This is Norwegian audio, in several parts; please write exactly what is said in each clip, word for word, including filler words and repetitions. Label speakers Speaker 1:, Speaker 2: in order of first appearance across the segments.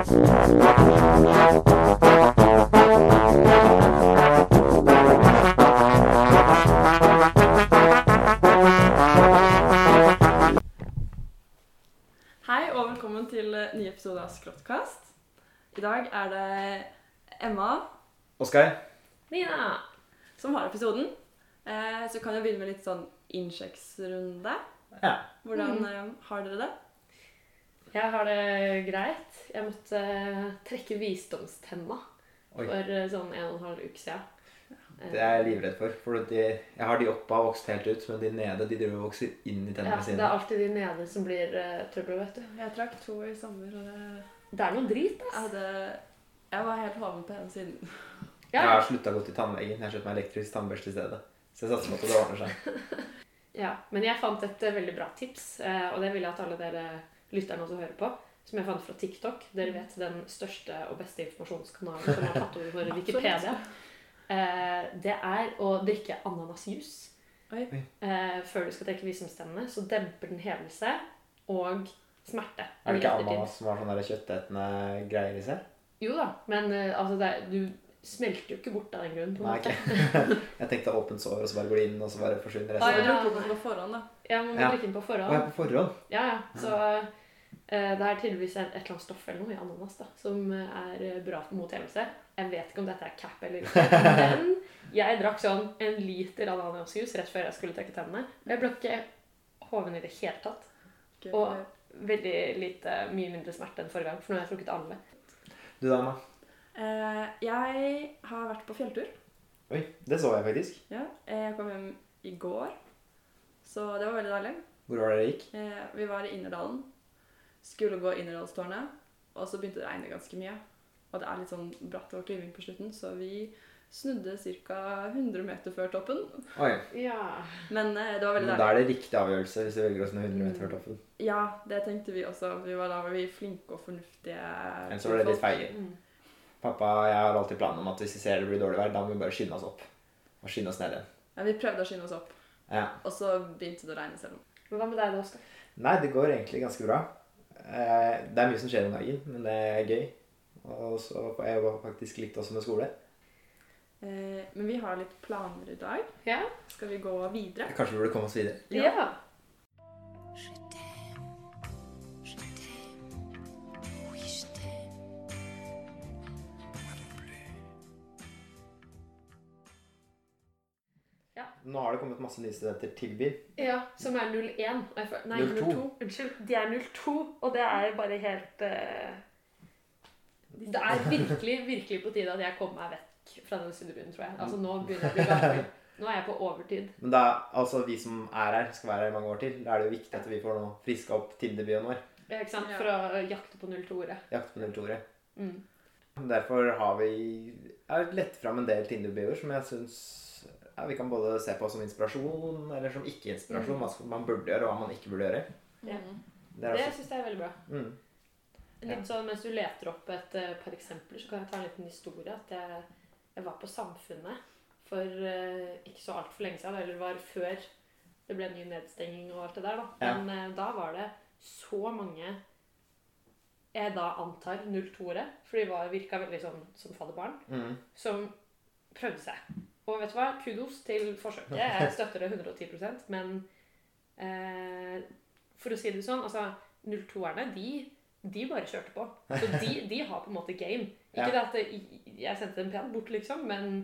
Speaker 1: Hei og velkommen til ny episode av Skråttkast. I dag er det Emma
Speaker 2: Oskar
Speaker 3: Nina
Speaker 1: som har episoden. Eh, så kan jeg begynne med litt sånn innsjekksrunde.
Speaker 2: Ja.
Speaker 1: Hvordan
Speaker 3: Mm.
Speaker 1: eh, har dere det?
Speaker 3: Jeg har det greit. Jeg måtte eh, trekke visdomstenna
Speaker 2: Oi.
Speaker 3: for eh, sånn en og en halv uke siden.
Speaker 2: Det er jeg livredd for, for de, jeg har de oppe har vokst helt ut, men de nede, de driver og vokser inn i
Speaker 3: Ja,
Speaker 2: tennene
Speaker 3: det
Speaker 2: sine.
Speaker 3: er alltid de nede som blir uh, trøbbel, vet du.
Speaker 1: Jeg trakk to i sommer, og det,
Speaker 3: Det er noe drit,
Speaker 1: jeg,
Speaker 3: ass.
Speaker 1: hadde, jeg var helt hoven på ene siden.
Speaker 2: Jeg
Speaker 3: Ja,
Speaker 2: har sluttet å gå til tannlegen, jeg har kjøpt meg elektrisk tannbørste i stedet. Så jeg satser på at det ordner seg.
Speaker 3: ja. Men jeg fant et eh, veldig bra tips, eh, og det vil jeg at alle dere lytterne også hører på, som jeg fant fra TikTok. Dere vet den største og beste informasjonskanalen som har tatt over for Wikipedia. Eh, det er å drikke ananasjus.
Speaker 1: Oi.
Speaker 3: Eh, før du skal trekke visdomstennene, så demper den hevelse og smerte.
Speaker 2: Er det
Speaker 3: i
Speaker 2: ikke
Speaker 3: ettertid.
Speaker 2: ananas som har sånne der kjøttetende greier i seg?
Speaker 3: Jo da, men eh, altså det, er- du smelter jo ikke bort av den grunn. På en
Speaker 2: Nei,
Speaker 3: måte.
Speaker 2: ikke. Jeg tenkte åpent sår, og så bare går det inn, og så bare forsvinner
Speaker 1: Ah,
Speaker 2: resten.
Speaker 1: jeg
Speaker 3: ja.
Speaker 1: drukket den på forhånd da.
Speaker 3: Ja, man må
Speaker 2: Ja.
Speaker 3: drikke den på
Speaker 2: Og jeg
Speaker 3: forhånd.
Speaker 2: er på forhånd.
Speaker 3: Ja, ja. Så eh, det er tydeligvis et, et eller annet stoff eller noe i ananas da, som eh, er eh, bra mot hevelse. Jeg vet ikke om dette er cap eller ikke, men jeg drakk sånn en liter ananasjus rett før jeg skulle trekke tennene. Og jeg ble ikke hoven i det hele tatt.
Speaker 1: Gøy.
Speaker 3: Og veldig lite, mye mindre smerte enn forrige gang, for nå har jeg trukket alle.
Speaker 2: Du da, Emma?
Speaker 1: Eh, jeg har vært på fjelltur.
Speaker 2: Oi, det så jeg faktisk.
Speaker 1: Ja, jeg kom hjem i går, så det var veldig deilig.
Speaker 2: Hvor var det dere gikk?
Speaker 1: Eh, vi var i Innerdalen, skulle gå Innerdalstårnet, og så begynte det å regne ganske mye. Og det er litt sånn bratt og klyving på slutten, så vi snudde ca. hundre meter før toppen.
Speaker 2: Oi,
Speaker 3: Ja.
Speaker 1: Men eh, det var veldig
Speaker 2: men
Speaker 1: deilig.
Speaker 2: da er det riktig avgjørelse hvis du velger å snu hundre meter før toppen.
Speaker 1: Ja, det tenkte vi også. Vi var da var vi flinke og fornuftige.
Speaker 2: Ellers så var det litt feige.
Speaker 3: Mm.
Speaker 2: Pappa, jeg har alltid planen om at hvis vi ser det blir dårlig vær, da må vi bare skynde oss opp. Og skynde oss ned igjen.
Speaker 1: Ja, vi prøvde å skynde oss opp,
Speaker 2: Ja.
Speaker 1: og så begynte det å regne selv.
Speaker 3: Men hva med deg da, Oskar?
Speaker 2: Nei, det går egentlig ganske bra. Eh, Det er mye som skjer om dagen, men det er gøy. Og så får jeg jobba faktisk litt også med skole.
Speaker 1: Eh, men vi har litt planer i dag.
Speaker 3: Ja.
Speaker 1: Skal vi gå videre?
Speaker 2: Kanskje vi burde komme oss videre.
Speaker 3: Ja.
Speaker 2: Nå har det kommet masse nye studenter til byen.
Speaker 3: Ja, som er null én. Nei, for- nei,
Speaker 2: null to.
Speaker 3: null to. Unnskyld. De er null to, og det er bare helt eh, Det er virkelig, virkelig på tide at jeg kommer meg vekk fra den studiebyen, tror jeg. Altså, nå begynner jeg å bli gammel. Nå er jeg på overtid.
Speaker 2: Men da, altså vi som er her, skal være her i mange år til. Da er det jo viktig at vi får nå friska opp Tinder-byen vår.
Speaker 3: Ja, ikke sant?
Speaker 1: Ja.
Speaker 3: For å jakte på null to-ordet.
Speaker 2: Jakt på null to-ere.
Speaker 3: Mm.
Speaker 2: Derfor har vi er lett fram en del Tinder-byer som jeg synes ja, vi kan både se på som inspirasjon, eller som ikke-inspirasjon.
Speaker 3: Mm.
Speaker 2: Hva skal man burde gjøre, og hva man ikke burde gjøre.
Speaker 3: Ja.
Speaker 1: Mm.
Speaker 2: Det er
Speaker 3: Det
Speaker 2: også,
Speaker 3: syns jeg er veldig bra.
Speaker 2: mm.
Speaker 3: Litt sånn, mens du leter opp et eh, par eksempler, så kan jeg ta en liten historie. At jeg, jeg var på Samfunnet for eh, ikke så altfor lenge siden, eller det var før det ble ny nedstenging og alt det der. Da.
Speaker 2: Ja.
Speaker 3: Men eh, da var det så mange jeg da antar null to-ere, for de var, virka veldig sånn som fadderbarn,
Speaker 2: Mm.
Speaker 3: som prøvde seg. Og vet du hva? Kudos til forsøket. Jeg støtter det hundre og ti prosent, men eh, for å si det sånn, altså null to-erne, de, de bare kjørte på. Så de, de har på en måte game. Ikke
Speaker 2: Ja.
Speaker 3: det at det, jeg sendte dem pent bort, liksom, men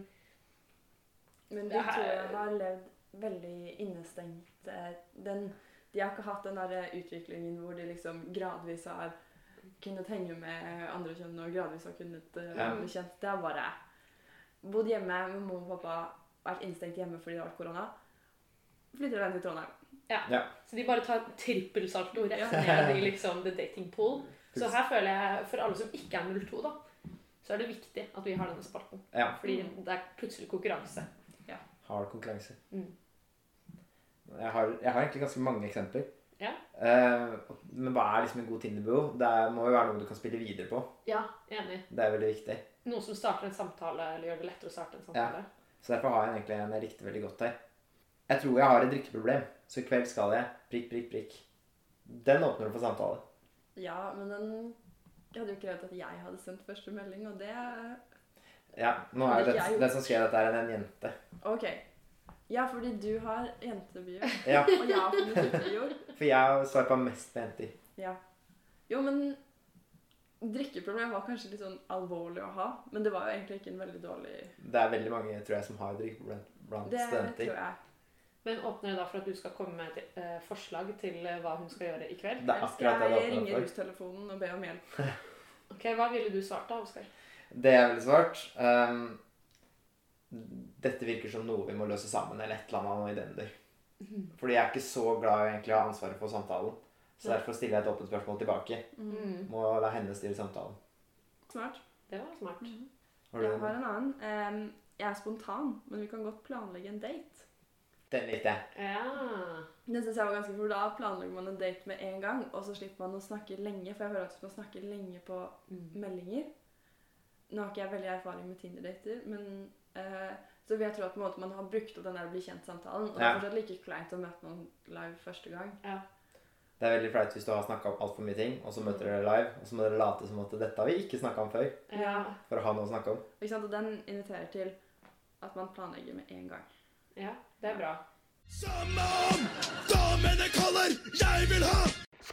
Speaker 1: Men de
Speaker 3: Det her-
Speaker 1: tror jeg har levd veldig innestengt. Eh, Den, de har ikke hatt den der utviklingen hvor de liksom gradvis har kunnet henge med andre kjønn og gradvis har kunnet eh,
Speaker 2: Ja.
Speaker 1: bli kjent. Det har bare bodd hjemme med mamma og pappa, vært innstengt hjemme fordi det har vært korona. Flytter den til Trondheim.
Speaker 3: Så de bare tar trippelsalto rett
Speaker 1: Ja.
Speaker 3: ned i liksom the dating pool. Så her føler jeg, for alle som ikke er null to da, så er det viktig at vi har denne spalten.
Speaker 2: Ja,
Speaker 3: Fordi det er plutselig konkurranse.
Speaker 2: hard konkurranse.
Speaker 3: Mm.
Speaker 2: Jeg har, jeg har egentlig ganske mange eksempler.
Speaker 3: Ja.
Speaker 2: Eh, men hva er liksom en god Tinder-bio? Det er, må jo være noe du kan spille videre på.
Speaker 3: Ja, enig.
Speaker 2: Det er veldig viktig.
Speaker 3: Noe som starter en samtale, eller gjør det lettere å starte en samtale.
Speaker 2: Så derfor har jeg egentlig en jeg likte veldig godt her. Jeg tror jeg har et drikkeproblem, så i kveld skal jeg prikk, prikk, prikk. Den åpner du for samtale.
Speaker 1: Ja, men den Jeg hadde jo krevd at jeg hadde sendt første melding, og det...
Speaker 2: Ja, nå er det den som skrev dette er en jente.
Speaker 1: Ok. Ja, fordi du har jentebio.
Speaker 2: Ja.
Speaker 1: Og jeg har funnet guttebio.
Speaker 2: For jeg svaret mest på jenter.
Speaker 1: Ja. Jo, men drikkeproblem var kanskje litt sånn alvorlig å ha, men det var jo egentlig ikke en veldig dårlig...
Speaker 2: Det er veldig mange, tror jeg, som har drikkeproblem blant
Speaker 1: det
Speaker 2: studenter.
Speaker 1: Det tror jeg.
Speaker 3: Men åpner det da for at du skal komme med et eh, forslag til eh, hva hun skal gjøre i kveld?
Speaker 2: Det er akkurat det det
Speaker 1: jeg
Speaker 2: åpner
Speaker 1: ringer
Speaker 2: for.
Speaker 1: rustelefonen og ber om hjelp.
Speaker 3: Ok, hva ville du svart da, Oskar?
Speaker 2: Det jeg ville svart, um, dette virker som noe vi må løse sammen, eller et eller annet i den der. Fordi jeg er ikke så glad i egentlig å ha ansvaret for samtalen. Så derfor stiller jeg et åpent spørsmål tilbake.
Speaker 3: Mm.
Speaker 2: Må la henne stille samtalen.
Speaker 1: Smart.
Speaker 3: Det var smart.
Speaker 1: Mm.
Speaker 2: Har du
Speaker 1: Jeg
Speaker 2: den?
Speaker 1: har en annen. Um, jeg er spontan, men vi kan godt planlegge en date.
Speaker 2: Den likte jeg.
Speaker 3: Ja.
Speaker 1: Det synes jeg var ganske for da planlegger man en date med en gang, og så slipper man å snakke lenge, for jeg hører at man snakker lenge på
Speaker 3: Mm.
Speaker 1: meldinger. Nå har ikke jeg veldig erfaring med Tinder-dater, men uh, så vil jeg tro at på en måte, man har brukt opp den der bli kjent-samtalen, og det
Speaker 2: Ja.
Speaker 1: er fortsatt like kleint å møte noen live første gang.
Speaker 3: Ja.
Speaker 2: Det er veldig flaut hvis du har snakket om alt for mye ting, og så møter dere live, og så må dere late som at dette har vi ikke snakket om før,
Speaker 3: Ja.
Speaker 2: for å ha noe å snakke om.
Speaker 1: Ikke sant? Og den inviterer til at man planlegger med en gang.
Speaker 3: Ja, det er bra.
Speaker 4: Samme om damene kaller, jeg vil ha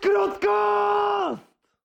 Speaker 2: Skråttkast!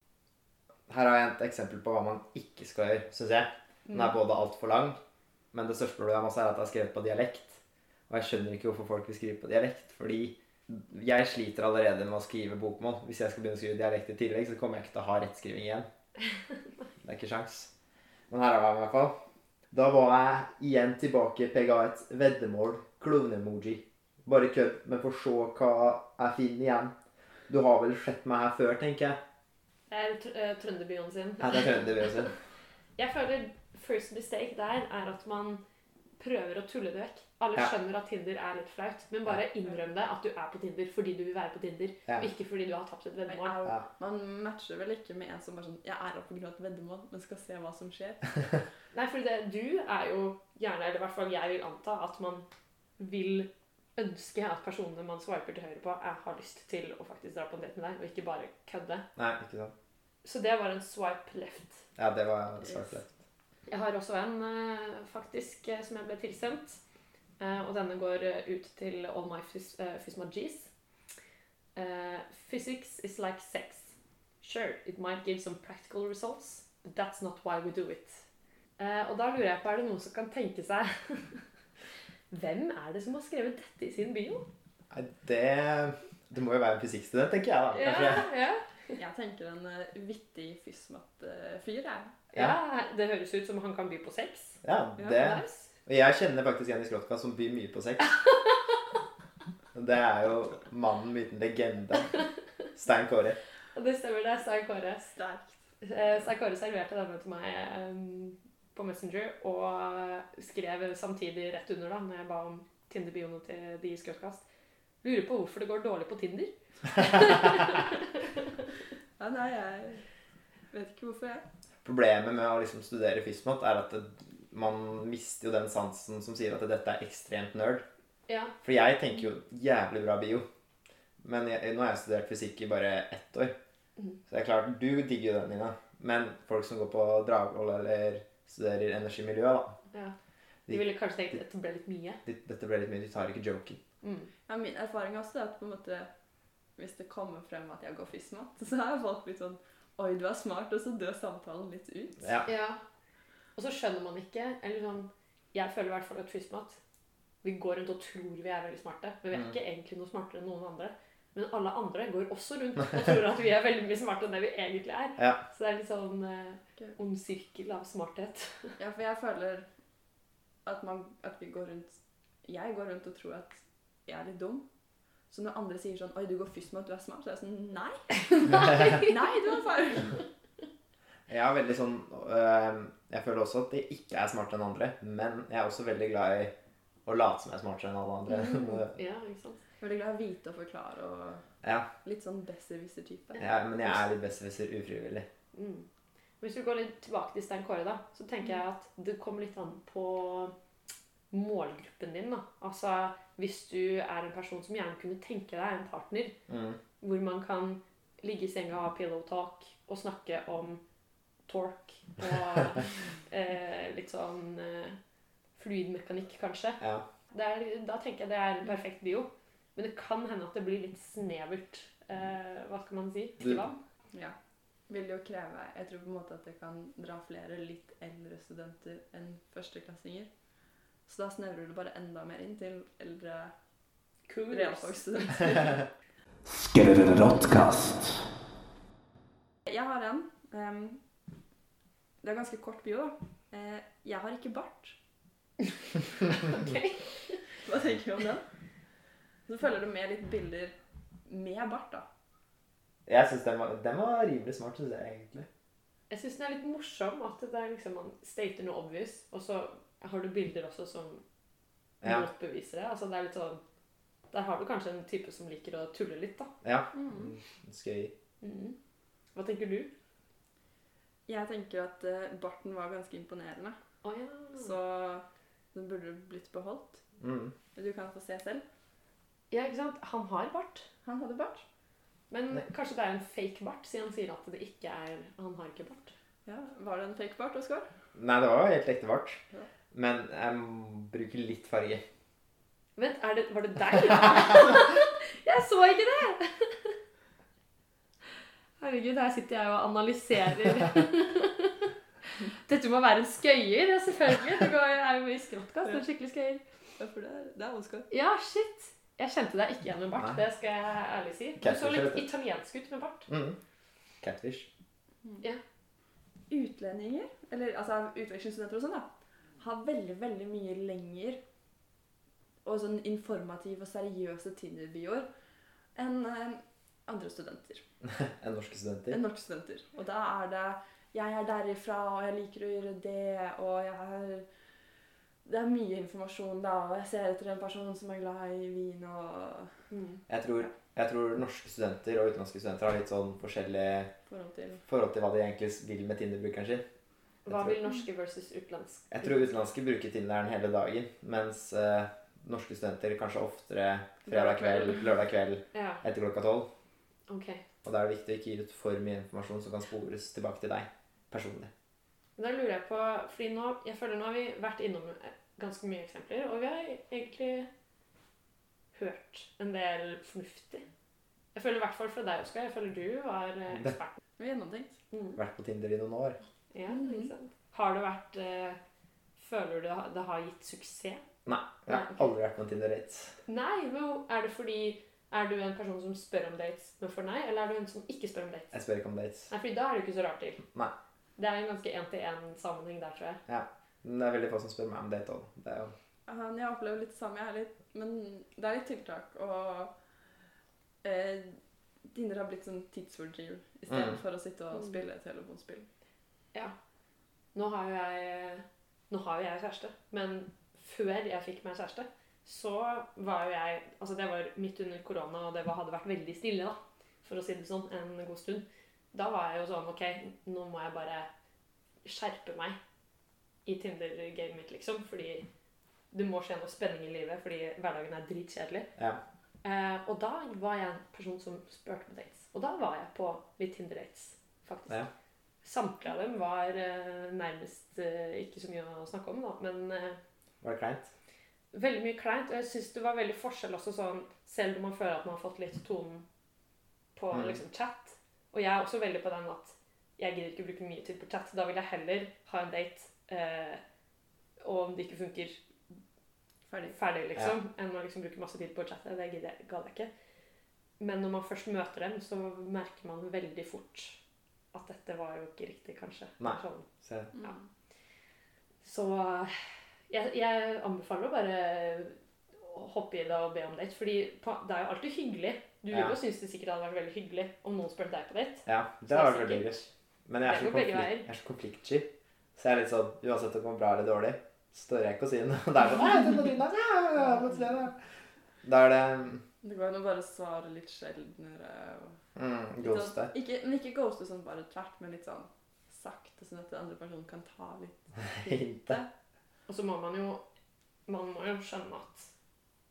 Speaker 2: Her har jeg et eksempel på hva man ikke skal gjøre, synes jeg. Den er både alt for lang, men det største problemet også er at jeg har skrevet på dialekt. Og jeg skjønner ikke hvorfor folk vil skrive på dialekt, fordi jeg sliter allerede med å skrive bokmål. Hvis jeg skal begynne å skrive dialekt i tillegg, så kommer jeg ikke til å ha rettskriving igjen. Det er ikke sjans. Men her er jeg i hvert fall. Da var jeg igjen tilbake, pega et veddemål, klovne-emoji. Bare kødd, men få se hva jeg finner igjen. Du har vel sett meg her før, tenker jeg.
Speaker 3: Det er tr uh, trønderbyen sin.
Speaker 2: Her er trønderbyen sin.
Speaker 3: Jeg føler first mistake der er at man prøver å tulle det vekk. Alle
Speaker 2: Ja.
Speaker 3: skjønner at Tinder er litt flaut, men bare innrøm det at du er på Tinder fordi du vil være på Tinder,
Speaker 2: Ja.
Speaker 3: og ikke fordi du har tapt et
Speaker 1: Men
Speaker 3: veddemål.
Speaker 1: au,
Speaker 2: Ja.
Speaker 1: man matcher vel ikke med en som bare sånn, jeg er oppe på grunn av et veddemål, men skal se hva som skjer.
Speaker 3: Nei, fordi det, du er jo gjerne, eller i hvert fall jeg vil anta, at man vil ønske at personene man swiper til høyre på, er, har lyst til å faktisk dra på en date med deg, og ikke bare kødde.
Speaker 2: Nei, ikke sant.
Speaker 3: Så det var en swipe left.
Speaker 2: Ja, det var svart lett.
Speaker 3: Jeg har også en eh, faktisk eh, som jeg ble tilsendt. Eh, og denne går eh, ut til all my fys uh, Fysma-Gs. Eh, Physics is like sex. Sure, it might give some practical results, but that's not why we do it. Eh, og da lurer jeg på, er det noen som kan tenke seg hvem er det som har skrevet dette i sin bio?
Speaker 2: Nei, det, det må jo være en fysikkstudent, tenker jeg da. Kanskje.
Speaker 3: Ja, ja.
Speaker 1: Jeg tenker en uh, vittig fysmat-fyr, jeg.
Speaker 3: Ja, det høres ut som han kan by på sex.
Speaker 2: Ja,
Speaker 1: Ja,
Speaker 2: det.
Speaker 3: Nice.
Speaker 2: Og jeg kjenner faktisk en i Skråtka som byr mye på sex. Det er jo mannen, myten, legende. Stein Kåre.
Speaker 3: Og det stemmer, det er Stein Kåre.
Speaker 1: Sterkt.
Speaker 3: Eh, Stein Kåre serverte denne til meg um, på Messenger, og skrev samtidig rett under da, når jeg ba om Tinder-bioene til de i Skrøtkast. Lurer på hvorfor det går dårlig på Tinder.
Speaker 1: Ja, nei, jeg vet ikke hvorfor jeg.
Speaker 2: Problemet med å liksom studere fysmat er at det, man mister jo den sansen som sier at dette er ekstremt nerd.
Speaker 3: Ja,
Speaker 2: For jeg tenker jo jævlig bra bio. Men jeg, nå har jeg studert fysikk i bare ett år.
Speaker 3: Mhm.
Speaker 2: Så det er klart, du digger jo den, Nina. Men folk som går på Dragvoll eller studerer energimiljø, da.
Speaker 3: ja. De ville kanskje tenkt at det ble litt mye.
Speaker 2: de- Dette ble litt mye, de tar ikke joken.
Speaker 3: Mm.
Speaker 1: Ja, min erfaring også er at på en måte, hvis det kommer frem at jeg går fysmat, så er folk litt sånn, oi, du er smart, og så dør samtalen litt ut.
Speaker 2: Ja.
Speaker 3: Ja. Og så skjønner man ikke, eller sånn, jeg føler i hvert fall at fysmat, vi går rundt og tror vi er veldig smarte, men vi er
Speaker 2: Mm.
Speaker 3: ikke egentlig noe smartere enn noen andre. Men alle andre går også rundt og tror at vi er veldig mye smartere enn det vi egentlig er.
Speaker 2: Ja.
Speaker 3: Så det er litt sånn eh,
Speaker 1: Ok.
Speaker 3: ond sirkel av smarthet.
Speaker 1: Ja, for jeg føler at, man, at vi går rundt, jeg går rundt og tror at jeg er litt dum. Så når andre sier sånn, oi, du går fysmat, du er smart, så er jeg sånn, nei. Nei, du er feil.
Speaker 2: Jeg er veldig sånn øh, Jeg føler også at jeg ikke er smartere enn andre, men jeg er også veldig glad i å late som jeg er smartere enn alle andre.
Speaker 3: Ja, ikke sant?
Speaker 1: Jeg er veldig glad i å vite og forklare, og
Speaker 2: Ja,
Speaker 1: litt sånn besserwisser-type.
Speaker 2: ja, men jeg er litt besserwisser ufrivillig.
Speaker 3: Mm. Hvis vi går litt tilbake til Stein Kåre da, så tenker jeg at det kommer litt an på målgruppen din da. Altså, hvis du er en person som gjerne kunne tenke deg en partner,
Speaker 2: Mm.
Speaker 3: hvor man kan ligge i senga og ha pillow talk og snakke om torque og eh, litt sånn eh, fluidmekanikk, kanskje.
Speaker 2: Ja.
Speaker 3: Det er, da tenker jeg det er en perfekt bio. Men det kan hende at det blir litt snevert. Eh, hva skal man si?
Speaker 2: Du-
Speaker 3: Til vann.
Speaker 1: Ja. Vil jo kreve Jeg tror på en måte at det kan dra flere litt eldre studenter enn førsteklassinger. Så da snevrer du bare enda mer inn til eldre realfagsstudenter.
Speaker 4: Skrottkast.
Speaker 1: Jeg har en. em, det er ganske kort bio, da. Eh, jeg har ikke bart.
Speaker 3: Ok.
Speaker 1: Hva tenker du om den? Så følger det med litt bilder med bart, da.
Speaker 2: Jeg synes den var, den var rimelig smart, synes jeg egentlig.
Speaker 3: Jeg synes den er litt morsom at det er liksom man stater noe obvious, og så har du bilder også som
Speaker 2: Ja.
Speaker 3: motbeviser det. Altså det er litt sånn, der har du kanskje en type som liker å tulle litt, da.
Speaker 2: Ja,
Speaker 1: Mm.
Speaker 2: skøy.
Speaker 3: Mhm. Hva tenker du?
Speaker 1: Jeg tenker at eh, barten var ganske imponerende.
Speaker 3: Å ja.
Speaker 1: Så den burde blitt beholdt.
Speaker 2: Mm.
Speaker 1: Du kan få se selv.
Speaker 3: Ja, ikke sant? Han har bart.
Speaker 1: Han hadde bart.
Speaker 3: Men
Speaker 2: Nei.
Speaker 3: kanskje det er en fake bart, siden han sier at det ikke er, han har ikke bart.
Speaker 1: Ja, Var det en fake bart, Oskar?
Speaker 2: Nei, det var jo helt ekte vart.
Speaker 1: Ja.
Speaker 2: Men jeg må bruke litt farge.
Speaker 3: Vent, er det, var det deg? Jeg så ikke det! Herregud, her sitter jeg og analyserer. Dette må være en skøyer, ja, selvfølgelig. Det går, er jo i skråttkast, en skikkelig skøyer.
Speaker 1: Ja, for det er, det er Oskar.
Speaker 3: Ja, shit. Jeg kjente deg ikke igjen med bart,
Speaker 2: Nei.
Speaker 3: det skal jeg ærlig si. Du så
Speaker 2: Catfish,
Speaker 3: litt
Speaker 2: vet du.
Speaker 3: italiensk ut med bart.
Speaker 2: Mm. Catfish.
Speaker 1: Utlendinger, eller altså utvekslingsstudenter og sånn, da, har veldig, veldig mye lenger og sånn informativ og seriøse Tinder-bioer enn eh, andre studenter.
Speaker 2: En norske studenter.
Speaker 1: Enn norske studenter. Og da er det 'jeg er derifra, og jeg liker å gjøre det', og jeg er Det er mye informasjon, da, og jeg ser etter en person som er glad i vin og
Speaker 3: Mm.
Speaker 2: Jeg tror, jeg tror norske studenter og utenlandske studenter har litt sånn forskjellig
Speaker 1: forhold til
Speaker 2: forhold til hva de egentlig vil med Tinder-brukeren sin.
Speaker 3: Hva vil norske versus utenlandsk?
Speaker 2: Jeg tror utenlandske bruker Tinderen hele dagen, mens eh, norske studenter kanskje oftere fredag kveld, lørdag kveld
Speaker 3: Ja,
Speaker 2: etter klokka tolv.
Speaker 3: ok.
Speaker 2: Og da er det viktig å ikke gi ut for mye informasjon som kan spores tilbake til deg personlig.
Speaker 3: Da lurer jeg på, fordi nå, jeg føler nå har vi vært innom ganske mye eksempler, og vi har egentlig hørt en del fornuftig. Jeg føler i hvert fall fra deg, Oskar, jeg føler du var eh, ekspert.
Speaker 1: Det er gjennomtenkt.
Speaker 3: Mm.
Speaker 2: Vært på Tinder i noen år.
Speaker 3: Ja,
Speaker 1: Mhm.
Speaker 3: ikke sant? Har det vært, eh, føler du det har- det har gitt suksess?
Speaker 2: Nei, jeg har
Speaker 3: Nei, ok.
Speaker 2: aldri vært på en Tinder-date.
Speaker 3: Nei, men er det fordi, er du en person som spør om dates, men får nei, eller er du en som ikke spør om dates?
Speaker 2: Jeg spør ikke om dates.
Speaker 3: Nei, fordi da er det jo ikke så rart til.
Speaker 2: Nei.
Speaker 3: Det er en ganske en-til-en-sammenheng der, tror jeg.
Speaker 2: Men det er veldig få som spør meg om date òg. Det er jo
Speaker 1: Han, jeg opplever litt det samme, jeg er litt, men det er litt tiltak, og eh, Tinder har blitt sånn tidsfordriv i stedet
Speaker 2: Mm.
Speaker 1: for å sitte og
Speaker 3: Mm.
Speaker 1: spille telefonspill.
Speaker 3: Ja. Nå har jo jeg, nå har jo jeg kjæreste, men før jeg fikk meg kjæreste, så var jo jeg, altså det var midt under korona, og det var, hadde vært veldig stille da, for å si det sånn, en god stund. Da var jeg jo sånn, ok, nå må jeg bare skjerpe meg i Tinder-gamet mitt, liksom, fordi det må skje noe spenning i livet, fordi hverdagen er dritkjedelig.
Speaker 2: Ja.
Speaker 3: Eh, og da var jeg en person som spurte på dates. Og da var jeg på litt Tinder-dates, faktisk.
Speaker 2: Ja.
Speaker 3: Samtlige av dem var eh, nærmest eh, ikke så mye å snakke om, da, men eh,
Speaker 2: Var det kleint?
Speaker 3: veldig mye kleint. Og jeg synes det var veldig forskjell også sånn, selv om man føler at man har fått litt tonen på
Speaker 2: Mm.
Speaker 3: liksom, chat. Og jeg er også veldig på den at jeg gidder ikke bruke mye tid på chat. Da vil jeg heller ha en date, eh, og om det ikke funker,
Speaker 1: Ferdig.
Speaker 3: ferdig, liksom, enn å liksom bruke masse tid på å chatte. Det gidder jeg, gadd jeg ikke. Men når man først møter dem, så merker man veldig fort at dette var jo ikke riktig, kanskje.
Speaker 2: Nei.
Speaker 3: Sånn.
Speaker 2: Så
Speaker 3: Ja.
Speaker 1: Mm.
Speaker 3: Så jeg, jeg anbefaler å bare hoppe i det og be om date, fordi på, det er jo alltid hyggelig. Du vil
Speaker 2: Ja.
Speaker 3: jo synes det sikkert hadde vært veldig hyggelig om noen spurte deg på date.
Speaker 2: ja, det
Speaker 3: Så
Speaker 2: har
Speaker 3: det er
Speaker 2: vært veldig
Speaker 3: sikkert.
Speaker 2: gøy. Men jeg er,
Speaker 3: Det
Speaker 2: så
Speaker 3: går begge
Speaker 2: konflikt,
Speaker 3: veier.
Speaker 2: jeg er så konfliktsky. Så jeg er litt sånn, uansett om det går bra eller dårlig, så tør jeg ikke å si noe. Det er sånn, nei, den på din, da. Ja, ja, plutselig, da. Da er det
Speaker 1: Det går an å bare svare litt sjeldnere. Og
Speaker 2: mm,
Speaker 1: litt
Speaker 2: ghoste.
Speaker 1: sånn, ikke, men ikke ghoste sånn bare tvert, men litt sånn sakte, sånn at den andre personen kan ta litt
Speaker 2: Hinte.
Speaker 3: Og så må man jo, man må jo skjønne at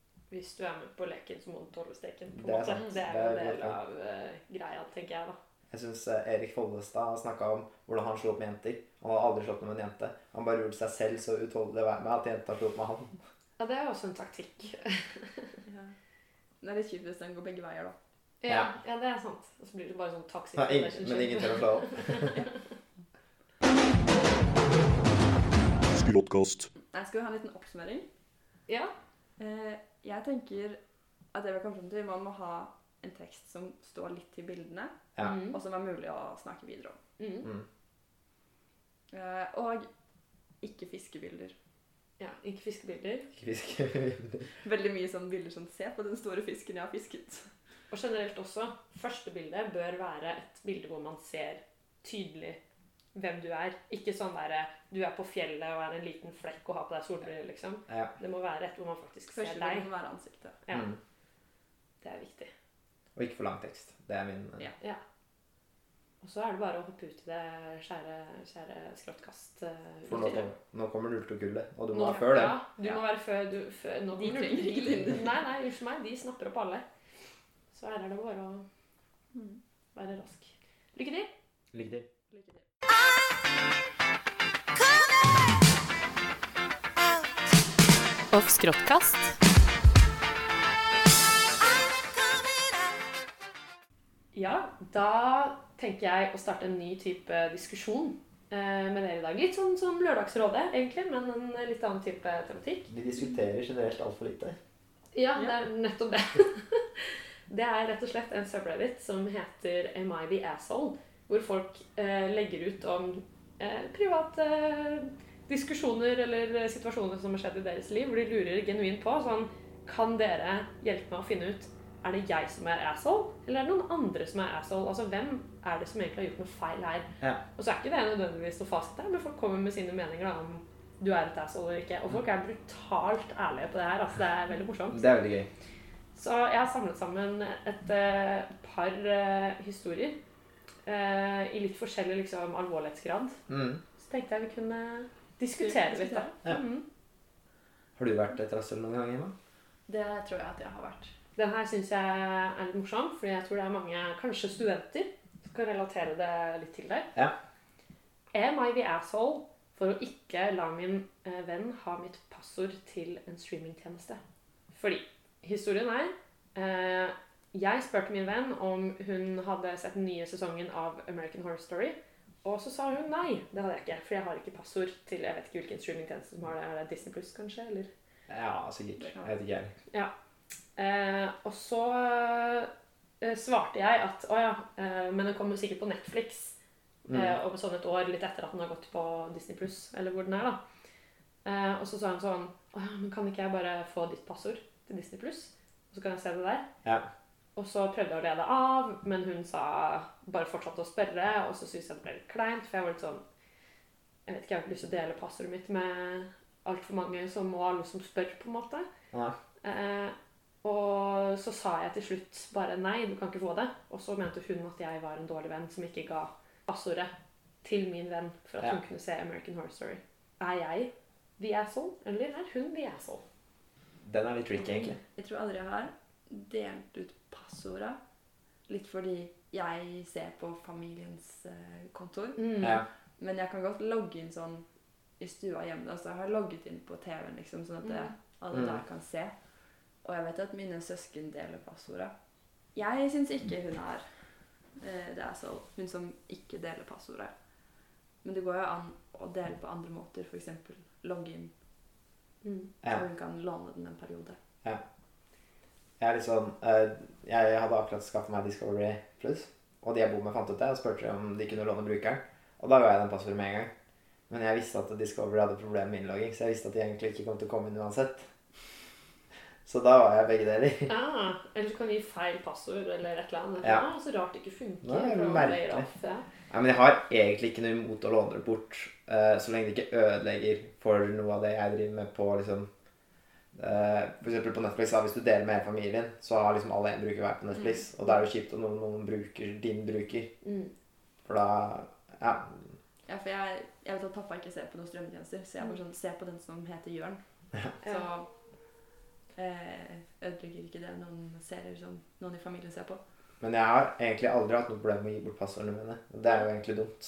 Speaker 3: hvis du er med på leken, så må du tåle steken. På en
Speaker 2: Det er
Speaker 3: måte.
Speaker 2: sant.
Speaker 3: Det er
Speaker 2: Det
Speaker 3: jo
Speaker 2: er
Speaker 3: en del
Speaker 2: godt, ja.
Speaker 3: av eh, greia, tenker jeg da.
Speaker 2: Jeg synes eh, Erik Follestad snakket om hvordan han slo opp med jenter. Han hadde aldri slått med en jente. Han bare gjorde seg selv så utholdelig å være med at jenta slo opp med han.
Speaker 3: Ja, det er også en taktikk.
Speaker 1: Ja. Det er litt kjipt hvis den går begge veier, da.
Speaker 3: Ja, ja, det er sant. Og så blir det bare sånn toxic
Speaker 2: Ja, ingen,
Speaker 3: relationship.
Speaker 2: men ingen tør å slå opp.
Speaker 4: Skråtkast.
Speaker 1: Jeg skal ha en liten oppsummering.
Speaker 3: Ja.
Speaker 1: Eh, jeg tenker at det vil komme frem til man må ha en tekst som står litt til bildene,
Speaker 2: Ja.
Speaker 3: Mm.
Speaker 1: og som er mulig å snakke videre om.
Speaker 3: Mm.
Speaker 2: Mm.
Speaker 1: Eh, og ikke fiskebilder.
Speaker 3: Ja, ikke fiskebilder.
Speaker 2: Ikke fisk.
Speaker 1: Veldig mye sånn bilder som ser på den store fisken jeg har fisket.
Speaker 3: Og generelt også, første bilde bør være et bilde hvor man ser tydelig hvem du er. Ikke sånn der, du er på fjellet og er en liten flekk og har på deg solbriller, liksom.
Speaker 2: Ja.
Speaker 3: Det må være et hvor man faktisk ser
Speaker 1: Første
Speaker 3: deg.
Speaker 1: bilde må være ansiktet.
Speaker 3: Ja,
Speaker 2: Mm.
Speaker 3: det er viktig.
Speaker 2: Og ikke for lang tekst. Det er min... eh,
Speaker 1: Ja.
Speaker 3: Ja. Og så er det bare å hoppe ut i det kjære, kjære skråttkast. eh,
Speaker 2: For nå,
Speaker 3: utstyret.
Speaker 2: nå kommer lultokullet, og du må
Speaker 3: Nå-
Speaker 2: være før det.
Speaker 3: Ja, du
Speaker 1: Ja.
Speaker 3: må være før du... Før, nå
Speaker 1: De
Speaker 3: kommer du-
Speaker 1: trenger ikke Tinder.
Speaker 3: Nei, nei, unnskyld meg, de snapper opp alle. Så her er det bare å
Speaker 1: Mm.
Speaker 3: være rask. Lykke til!
Speaker 2: Lykke til.
Speaker 1: Lykke til.
Speaker 3: Off skråttkast. Ja, da tenker jeg å starte en ny type diskusjon eh, med dere i dag. Litt sånn som Lørdagsrådet, egentlig, men en litt annen type tematikk.
Speaker 2: Vi diskuterer generelt alt for lite.
Speaker 3: Ja,
Speaker 1: Ja.
Speaker 3: det er nettopp det. Det er rett og slett en subreddit som heter Am I the Asshole? Hvor folk eh, legger ut om eh, private diskusjoner eller situasjoner som har skjedd i deres liv, hvor de lurer genuint på sånn, kan dere hjelpe meg å finne ut, er det jeg som er asshole, eller er det noen andre som er asshole? Altså, hvem er det som egentlig har gjort noe feil her?
Speaker 2: Ja.
Speaker 3: Og så er ikke det nødvendigvis noe fasit der, men folk kommer med sine meninger da, om du er et asshole eller ikke. Og folk er brutalt ærlige på det her, altså det er veldig morsomt.
Speaker 2: Det er veldig gøy.
Speaker 3: Så jeg har samlet sammen et eh, par eh, historier eh, i litt forskjellig liksom, alvorlighetsgrad.
Speaker 2: Mm.
Speaker 3: Så tenkte jeg vi kunne diskutere litt da.
Speaker 2: Ja.
Speaker 3: Mhm.
Speaker 2: Har du vært et rassel noen gang, Emma?
Speaker 1: Det tror jeg at jeg har vært.
Speaker 3: Den her synes jeg er litt morsom, fordi jeg tror det er mange, kanskje studenter, som kan relatere det litt til deg.
Speaker 2: Ja.
Speaker 3: Am I the asshole for å ikke la min eh, venn ha mitt passord til en streamingtjeneste? Fordi historien er, eh, jeg spurte min venn om hun hadde sett den nye sesongen av American Horror Story, og så sa hun nei, det hadde jeg ikke, for jeg har ikke passord til, jeg vet ikke hvilken streamingtjeneste som har det, er det Disney Plus kanskje, eller?
Speaker 2: Ja, sikkert. Jeg vet ikke jeg.
Speaker 3: Ja. Eh, og så eh, svarte jeg at, åja, eh, men den kommer sikkert på Netflix
Speaker 2: Mm.
Speaker 3: eh, over sånn et år, litt etter at den har gått på Disney Plus, eller hvor den er da. Eh, og så sa han sånn, åja, men kan ikke jeg bare få ditt passord til Disney Plus? Og så kan jeg se det der.
Speaker 2: Ja.
Speaker 3: Og så prøvde jeg å lede av, men hun sa bare fortsatte å spørre, og så synes jeg det ble litt kleint, for jeg var litt sånn, jeg vet ikke, jeg har ikke lyst til å dele passordet mitt med alt for mange som, og alle som spør på en måte.
Speaker 2: Nei.
Speaker 3: Eh, og så sa jeg til slutt bare nei, du kan ikke få det. Og så mente hun at jeg var en dårlig venn som ikke ga passordet til min venn for at
Speaker 2: Ja.
Speaker 3: hun kunne se American Horror Story. Er jeg the asshole, eller er hun the asshole?
Speaker 2: Den er litt tricky, egentlig.
Speaker 1: Jeg tror aldri jeg har delt ut passordet. Litt fordi jeg ser på familiens eh, kontor.
Speaker 3: Mm.
Speaker 2: Ja.
Speaker 1: Men jeg kan godt logge inn sånn i stua hjemme. Altså jeg har logget inn på T V-en, liksom, sånn at det,
Speaker 3: Mm.
Speaker 1: alle
Speaker 2: Mm.
Speaker 1: der kan se. Og jeg vet at mine søsken deler passordet. Jeg synes ikke hun er eh, det er så hun som ikke deler passordet. Men det går jo an å dele på andre måter, for eksempel logge inn,
Speaker 3: Mm.
Speaker 2: Ja.
Speaker 1: og hun kan låne den en periode.
Speaker 2: Jeg er litt sånn, eh, jeg hadde akkurat skaffet meg Discovery Plus, og de jeg bor med fant ut det, og spurte om de kunne låne brukeren. Og da ga jeg den passordet med en gang. Men jeg visste at Discovery hadde problemer med innlogging, så jeg visste at de egentlig ikke kom til å komme inn uansett. Så da var jeg begge deler.
Speaker 3: Ah, eller så kan vi gi feil passord eller et eller annet.
Speaker 2: Ja.
Speaker 3: Ah, så rart det ikke funker.
Speaker 2: Nei,
Speaker 3: for å
Speaker 2: merkelig.
Speaker 3: layer off, ja.
Speaker 2: Ja, men jeg har egentlig ikke noe imot å låne det bort, eh, så lenge det ikke ødelegger for noe av det jeg driver med på, liksom, eh, for eksempel på Netflix, da, hvis du deler med hele familien, så har liksom alle en bruker hver på Netflix, og da er det jo kjipt om noen, noen bruker din bruker,
Speaker 3: Mm.
Speaker 2: for da, ja,
Speaker 1: Ja, for jeg, jeg vet at pappa ikke ser på noen strømmetjenester, så jeg bare sånn, ser på den som heter Jørn. Så
Speaker 3: Ja.
Speaker 1: eh, ødelegger ikke det noen serier som noen i familien ser på.
Speaker 2: Men jeg har egentlig aldri hatt noe problem med å gi bort passordene mine. Og det er jo egentlig dumt.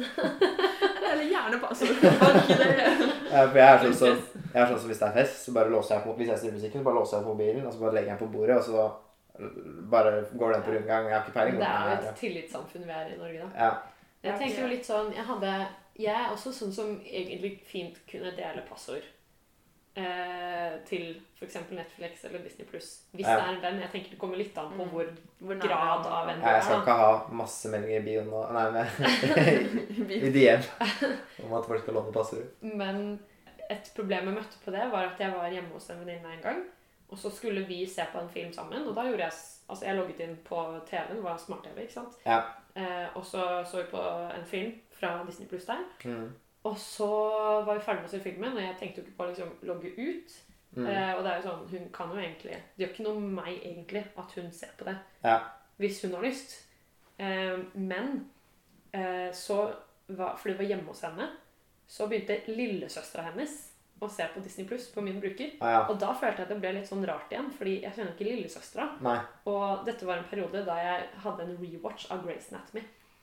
Speaker 1: Eller gjerne passord. Bare ikke det.
Speaker 2: Ja, for jeg er sånn som, jeg er sånn som hvis det er fest, så bare låser jeg på, hvis jeg styrer musikken, så bare låser jeg på mobilen, og så bare legger jeg den på bordet, og så bare går den på rundgang. Jeg har ikke peiling.
Speaker 3: Det er jo
Speaker 2: hvor den
Speaker 3: et tillitssamfunn vi er i Norge, da.
Speaker 2: Ja.
Speaker 3: Jeg tenker jo litt sånn, jeg hadde, jeg er også sånn som egentlig fint kunne dele passord eh, til for eksempel Netflix eller Disney Plus. Hvis
Speaker 2: Ja.
Speaker 3: det er en venn, jeg tenker det kommer litt an på
Speaker 1: Mm.
Speaker 3: hvor
Speaker 1: Hvor nær
Speaker 3: grad
Speaker 1: er
Speaker 3: av
Speaker 1: man?
Speaker 3: en
Speaker 2: Ja, jeg skal
Speaker 3: da.
Speaker 2: ikke ha masse meldinger i bioen og, nei, med, i D M om at folk skal låne passord.
Speaker 3: Men et problem jeg møtte på det var at jeg var hjemme hos en venninne en gang, og så skulle vi se på en film sammen, og da gjorde jeg, s- altså jeg logget inn på T V-en, det var smart-T V, ikke sant?
Speaker 2: Ja.
Speaker 3: Eh, og så så vi på en film fra Disney Plus der,
Speaker 2: Mm.
Speaker 3: og så var vi ferdig med å se filmen, og jeg tenkte jo ikke på å liksom logge ut.
Speaker 2: Mm.
Speaker 3: Eh, og det er jo sånn, hun kan jo egentlig, det gjør ikke noe med meg egentlig at hun ser på det,
Speaker 2: Ja.
Speaker 3: hvis hun har lyst. Eh, men eh, så, var, fordi det var hjemme hos henne, så begynte lillesøstera hennes å se på Disney Plus på min bruker.
Speaker 2: Ah, ja.
Speaker 3: Og da følte jeg at det ble litt sånn rart igjen, fordi jeg kjenner ikke lillesøstera.
Speaker 2: Nei.
Speaker 3: Og dette var en periode da jeg hadde en rewatch av Grey's Anatomy.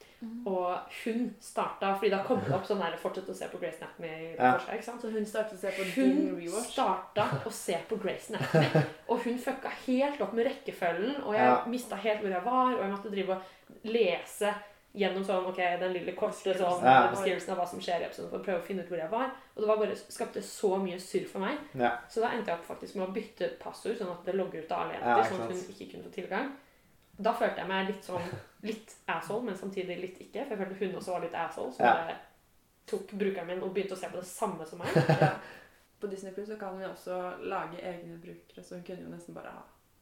Speaker 3: Og hun starta, fordi da kom det opp sånn her, fortsett å se på Grey's Anatomy på
Speaker 2: Ja.
Speaker 3: forsida, ikke sant?
Speaker 1: Så hun startet å se på din
Speaker 3: Hun
Speaker 1: rewatch.
Speaker 3: starta å se på Grey's Anatomy, og hun fucka helt opp med rekkefølgen, og jeg
Speaker 2: Ja.
Speaker 3: mista helt hvor jeg var, og jeg måtte drive og lese gjennom sånn, ok, den lille korte sånn,
Speaker 2: Ja.
Speaker 3: beskrivelsen av hva som skjer i episoden, for å prøve å finne ut hvor jeg var. Og det var bare, skapte så mye surr for meg.
Speaker 2: Ja.
Speaker 3: Så da endte jeg opp faktisk med å bytte passord, sånn at det logger ut av alle
Speaker 2: Ja,
Speaker 3: jenter,
Speaker 2: ikke
Speaker 3: sånn at hun
Speaker 2: sant.
Speaker 3: ikke kunne få tilgang. Da følte jeg meg litt sånn, litt asshole, men samtidig litt ikke, for jeg følte hun også var litt asshole, så
Speaker 2: Ja.
Speaker 3: jeg tok brukeren min og begynte å se på det samme som meg.
Speaker 1: Ja. På Disney Plus så kan hun jo også lage egne brukere, så hun kunne jo nesten bare ha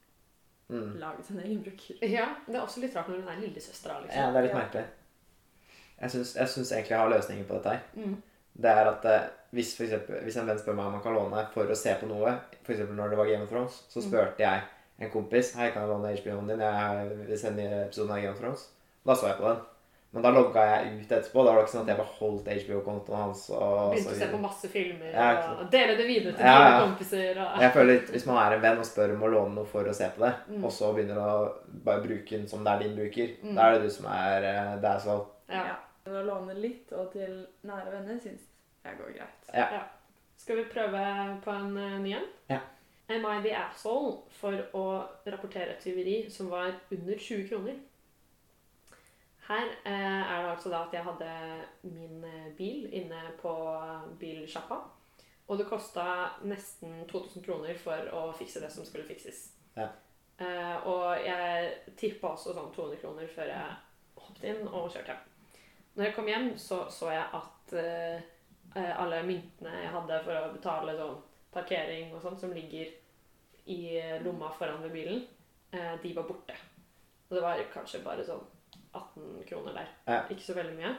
Speaker 2: Mm.
Speaker 1: laget sin egen bruker.
Speaker 3: Ja, det er også litt rart når hun er lillesøstera, liksom.
Speaker 2: Ja, det er litt
Speaker 1: Ja.
Speaker 2: merkelig. Jeg syns, jeg syns egentlig jeg har løsninger på dette her.
Speaker 3: Mm.
Speaker 2: Det er at eh, hvis, for eksempel, hvis en venn spør meg om man kan låne for å se på noe, for eksempel når det var Game of Thrones, så
Speaker 3: Mm.
Speaker 2: spurte jeg en kompis, hei, kan jeg låne H B O-en din? Jeg vil se en ny episode av Game of Thrones. Da så jeg på den. Men da logga jeg ut etterpå. Da var det ikke sånn at jeg beholdt H B O-kontoen hans. Og
Speaker 3: Begynte
Speaker 2: så
Speaker 3: å se på
Speaker 2: videre.
Speaker 3: masse filmer
Speaker 2: Ja, ikke sant.
Speaker 3: og dele det videre til
Speaker 2: Ja,
Speaker 3: dine
Speaker 2: ja.
Speaker 3: kompiser. Og...
Speaker 2: Jeg føler litt, Hvis man er en venn og spør om å låne noe for å se på det,
Speaker 3: Mm.
Speaker 2: og så begynner å bare bruke den som det er din bruker,
Speaker 3: Mm.
Speaker 2: da er det du som er eh, det er så.
Speaker 3: Ja.
Speaker 1: Men å låne litt, og til nære venner, syns jeg går greit.
Speaker 2: Ja.
Speaker 3: Skal vi prøve på en uh, ny en?
Speaker 2: Ja.
Speaker 3: Am I the asshole for å rapportere et tyveri som var under tjue kroner? Her eh, er det altså da at jeg hadde min eh, bil inne på bilsjappa, og det kosta nesten to tusen kroner for å fikse det som skulle fikses.
Speaker 2: Ja.
Speaker 3: Eh, og jeg tippa også sånn to hundre kroner før jeg hoppet inn og kjørte hjem. Når jeg kom hjem, så så jeg at eh, eh, alle myntene jeg hadde for å betale sånn parkering og sånt som ligger i lomma foran ved bilen, eh, de var borte. Og det var kanskje bare sånn atten kroner der.
Speaker 2: Ja.
Speaker 3: Ikke så veldig mye.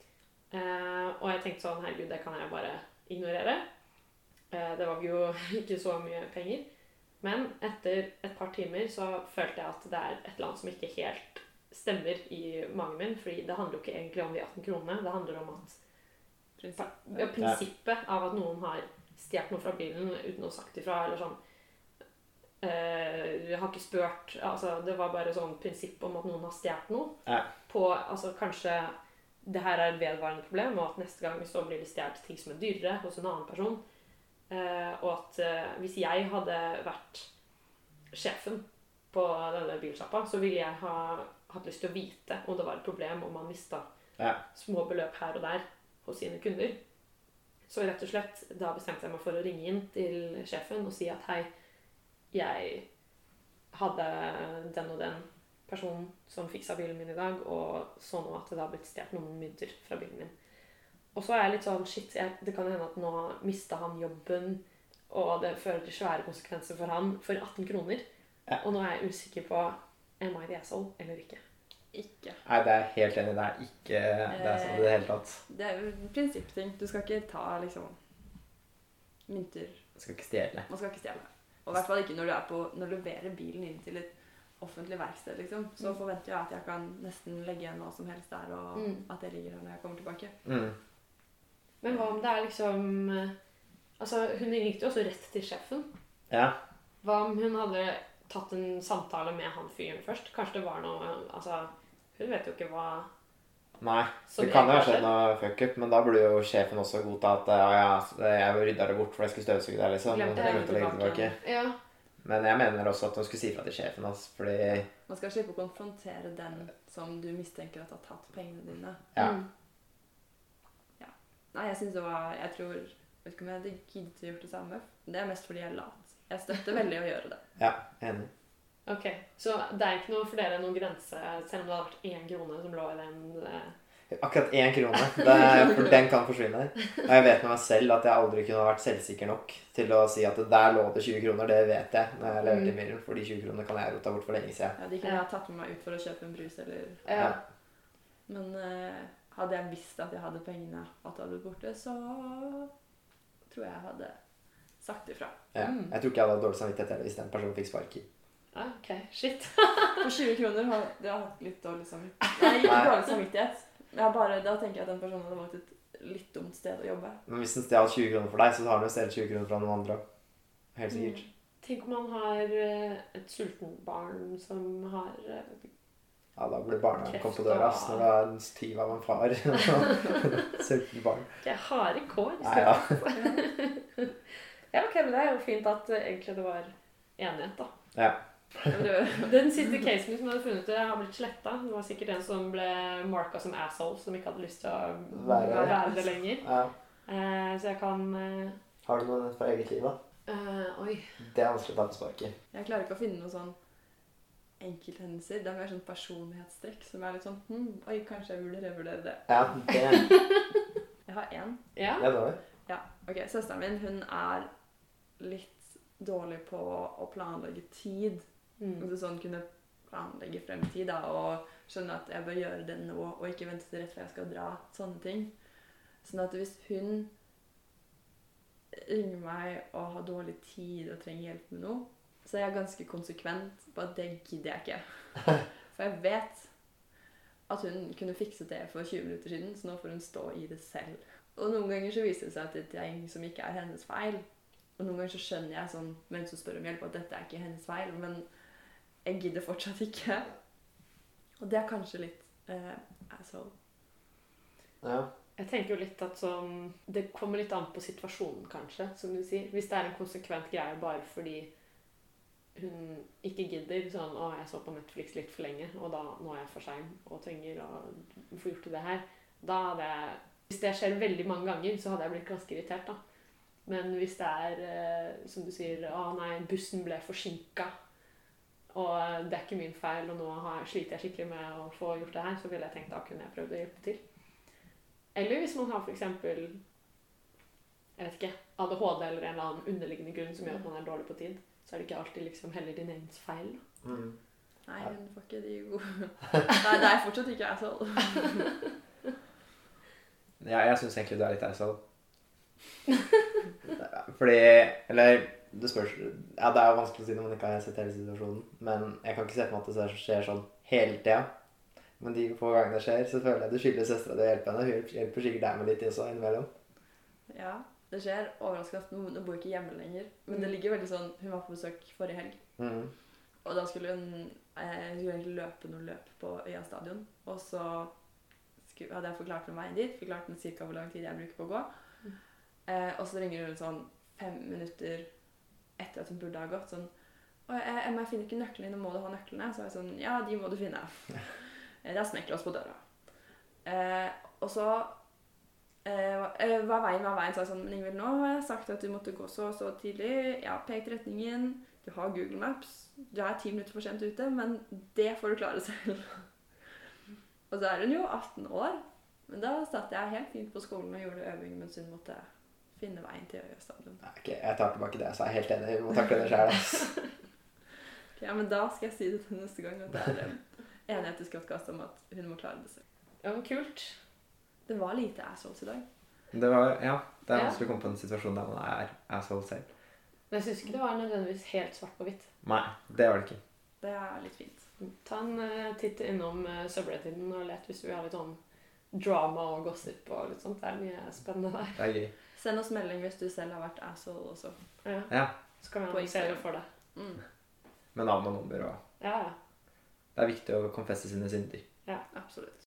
Speaker 3: Eh, og jeg tenkte sånn, herregud, det kan jeg bare ignorere. Eh, det var jo ikke så mye penger. Men etter et par timer så følte jeg at det er et eller annet som ikke helt stemmer i magen min, fordi det handler jo ikke egentlig om de atten kronene. Det handler om at ja, prinsippet av at noen har stjert noe fra bilen uten å ha sagt ifra, eller sånn eh, jeg har ikke spurt, altså det var bare sånn prinsipp om at noen har stjert noe.
Speaker 2: Ja.
Speaker 3: På, altså kanskje det her er et vedvarende problem, og at neste gang så blir det stjert ting som er dyrere hos en annen person. Eh, og at eh, hvis jeg hadde vært sjefen på denne bilsjappa, så ville jeg ha hatt lyst til å vite om det var et problem om man mistet
Speaker 2: Ja.
Speaker 3: små beløp her og der hos sine kunder. Så rett og slett, da bestemte jeg meg for å ringe inn til sjefen og si at hei, jeg hadde den og den personen som fiksa bilen min i dag, og så nå at det har blitt stjert noen mynter fra bilen min. Og så er jeg litt sånn, shit, jeg, det kan hende at nå mistet han jobben, og det fører til svære konsekvenser for han, for atten kroner.
Speaker 2: Ja.
Speaker 3: Og nå er jeg usikker på, am I the asshole eller ikke?
Speaker 1: Ikke.
Speaker 2: Nei, det er helt enig. Det er ikke det er sånn i det hele tatt.
Speaker 1: Det er jo en prinsippting. Du skal ikke ta liksom mynter.
Speaker 2: Jeg skal ikke stjele.
Speaker 1: Man skal ikke stjele. Og i hvert fall ikke når du, er på, når du leverer bilen inn til et offentlig verksted, liksom. Så
Speaker 3: Mm.
Speaker 1: forventer jeg at jeg kan nesten legge igjen hva som helst der, og
Speaker 3: Mm.
Speaker 1: at det ligger her når jeg kommer tilbake.
Speaker 2: Mm.
Speaker 3: Men hva om det er liksom... Altså, hun ringte jo også rett til sjefen.
Speaker 2: Ja.
Speaker 3: Hva om hun hadde tatt en samtale med han fyren først. Kanskje det var noe, altså, hun vet jo ikke hva
Speaker 2: Nei,
Speaker 3: som
Speaker 2: det kan jo ha
Speaker 3: egentlig
Speaker 2: skjedd noe fuck-up, men da burde jo sjefen også godta at ja, ja, jeg rydda det bort for jeg skulle støvsuge det, liksom.
Speaker 1: Glemte
Speaker 2: Jeg
Speaker 1: det
Speaker 2: glemte å legge det tilbake.
Speaker 3: Ja.
Speaker 2: Men jeg mener også at hun skulle si fra til sjefen hans, fordi
Speaker 1: Man skal slippe å konfrontere den som du mistenker at har tatt pengene dine.
Speaker 2: ja.
Speaker 3: Mm.
Speaker 1: Nei, jeg synes det var, jeg tror, vet ikke om jeg hadde giddet å gjøre det samme. Det er mest fordi jeg er lat. Jeg støtter veldig å gjøre det.
Speaker 2: Ja, enig.
Speaker 3: Ok, så det er ikke noe for dere noen grense, selv om det hadde vært én krone som lå i den... eh,
Speaker 2: Akkurat én krone, det er, for den kan forsvinne. Og jeg vet med meg selv at jeg aldri kunne ha vært selvsikker nok til å si at der lå det tjue kroner, det vet jeg når jeg lever til Miriam, for de tjue kronene kan jeg rota bort for lenge siden.
Speaker 1: Ja, de kunne jeg ha tatt med meg ut for å kjøpe en brus, eller...
Speaker 3: Ja.
Speaker 1: Men eh, hadde jeg visst at jeg hadde pengene, at det hadde blitt borte, så tror jeg jeg hadde sagt ifra.
Speaker 2: Ja.
Speaker 3: Mm.
Speaker 2: Jeg tror ikke jeg hadde hatt dårlig samvittighet heller hvis den personen fikk sparken.
Speaker 3: Ah, ok, shit.
Speaker 1: For tjue kroner har jeg hatt litt dårlig samvittighet. Nei, ikke
Speaker 2: Nei.
Speaker 1: dårlig samvittighet. Jeg har bare, da tenker jeg at den personen hadde valgt et litt dumt sted å jobbe.
Speaker 2: Men hvis den stjal tjue kroner for deg, så har den jo stjålet tjue kroner fra noen andre. Helt sikkert.
Speaker 3: Tenk om man har eh, et sulten barn som har... eh,
Speaker 2: Ja, da blir barnevernet kom på
Speaker 3: Kreft,
Speaker 2: døra, ass,
Speaker 3: da.
Speaker 2: når det er en tyv av en far. Sulten barn.
Speaker 3: Det er harde kår.
Speaker 2: Nei, ja.
Speaker 3: Ja, ok, men det er jo fint at eh, egentlig det var enighet, da.
Speaker 2: Ja.
Speaker 3: Den siste casen som jeg hadde funnet, det har blitt slettet. Det var sikkert en som ble market som asshole, som ikke hadde lyst til å
Speaker 2: Være-
Speaker 3: være det lenger.
Speaker 2: Ja.
Speaker 3: Eh, så jeg kan... Eh,
Speaker 2: Har du noe fra eget liv, da?
Speaker 3: eh, oi.
Speaker 2: Det er vanskelig å ta på sparket.
Speaker 1: Jeg klarer ikke å finne noen sånn enkelthendelser. Det er mer sånn personlighetstrekk som er litt sånn, hm, oi, kanskje jeg burde revurdere det.
Speaker 2: Ja, det,
Speaker 1: Jeg har en.
Speaker 3: Ja?
Speaker 2: det er dårlig.
Speaker 1: Ja, ok. Søsteren min, hun er litt dårlig på å planlegge tid.
Speaker 3: Mm.
Speaker 1: Altså sånn kunne planlegge fremtid da, og skjønne at jeg bør gjøre det nå, og ikke vente til rett før jeg skal dra. Sånne ting. Sånn at hvis hun ringer meg og har dårlig tid og trenger hjelp med noe, så er jeg ganske konsekvent på at det gidder jeg ikke. For jeg vet at hun kunne fikset det for tjue minutter siden, så nå får hun stå i det selv. Og noen ganger så viser det seg at det er ting som ikke er hennes feil. Og noen ganger så skjønner jeg sånn, mens hun spør om hjelp, at dette er ikke hennes feil, men jeg gidder fortsatt ikke. Og det er kanskje litt eh, asshole.
Speaker 2: Ja.
Speaker 3: Jeg tenker jo litt at sånn, det kommer litt an på situasjonen, kanskje, som du sier. Hvis det er en konsekvent greie bare fordi hun ikke gidder, sånn, å, jeg så på Netflix litt for lenge, og da, nå er jeg for sein og trenger å få gjort det her, da hadde jeg, hvis det skjer veldig mange ganger, så hadde jeg blitt ganske irritert, da. Men hvis det er, eh, som du sier, å nei, bussen ble forsinket, og det er ikke min feil, og nå har, sliter jeg skikkelig med å få gjort det her, så ville jeg tenkt, da kunne jeg prøvd å hjelpe til. Eller hvis man har for eksempel, jeg vet ikke, A D H D eller en eller annen underliggende grunn som gjør at man er dårlig på tid, så er det ikke alltid liksom heller din egen feil.
Speaker 2: Mm.
Speaker 1: Nei, hun får ikke de gode. Nei, det er fortsatt ikke asshole.
Speaker 2: Ja, jeg synes egentlig du er litt asshole. Fordi, eller, det spørs, ja, det er jo vanskelig å si når man ikke har sett hele situasjonen, men jeg kan ikke se på meg at det skjer sånn hele tida. Men de få gangene det skjer, så føler jeg du skylder søstera di å hjelpe henne. Hun hjelper sikkert deg med litt også innimellom.
Speaker 1: Ja, det skjer overraskende ofte. Nå bor jeg ikke hjemme lenger, men det ligger veldig sånn, hun var på besøk forrige helg,
Speaker 2: Mm.
Speaker 1: og da skulle hun, eh, hun skulle egentlig løpe noe løp på Øya stadion, og så skulle, hadde jeg forklart med veien dit, forklart med cirka hvor lang tid jeg bruker på å gå,
Speaker 3: Mm.
Speaker 1: eh, og så ringer hun sånn fem minutter etter at hun burde ha gått, sånn, «Å, jeg, jeg, jeg finner ikke nøklene, nå må du ha nøklene», så er jeg sånn, ja, de må du finne. Eh, Det er smekklås på døra. Eh, og så eh, hva- eh, var veien var veien, så jeg sånn, men Ingvild, nå har jeg sagt at du måtte gå så så tidlig, jeg har pekt retningen, du har Google Maps, du er ti minutter for sent ute, men det får du klare selv. Og så er hun jo atten år, men da satt jeg helt fint på skolen og gjorde øving mens hun måtte finne veien til Øya stadion.
Speaker 2: Nei, ok, jeg tar tilbake det, så jeg er helt enig. Vi må takle det selv, ass.
Speaker 1: Ja, men da skal jeg si det til neste gang, at det er en enighet i Skottkast om at hun må klare det selv.
Speaker 3: Ja, men kult.
Speaker 1: Det var lite assholes i dag.
Speaker 2: Det var, ja, det er
Speaker 3: Ja.
Speaker 2: vanskelig å komme på en situasjon der man er asshole selv.
Speaker 3: Men jeg synes ikke det var nødvendigvis helt svart på hvitt.
Speaker 2: Nei, det var det ikke.
Speaker 1: Det er litt fint.
Speaker 3: Ta en uh, titt innom uh, subredditen og let hvis du vil ha litt sånn drama og gossip og litt sånt. Det er mye spennende der.
Speaker 2: Det er gøy.
Speaker 1: Send oss melding hvis du selv har vært asshole også.
Speaker 3: Ja.
Speaker 2: Ja,
Speaker 3: Så kan vi
Speaker 1: På
Speaker 3: analysere
Speaker 1: Instagram.
Speaker 3: det for deg.
Speaker 1: Mm.
Speaker 2: med navn og nummer. Og
Speaker 3: Ja, ja.
Speaker 2: det er viktig å konfesse sine synder.
Speaker 3: Ja.
Speaker 1: Absolutt.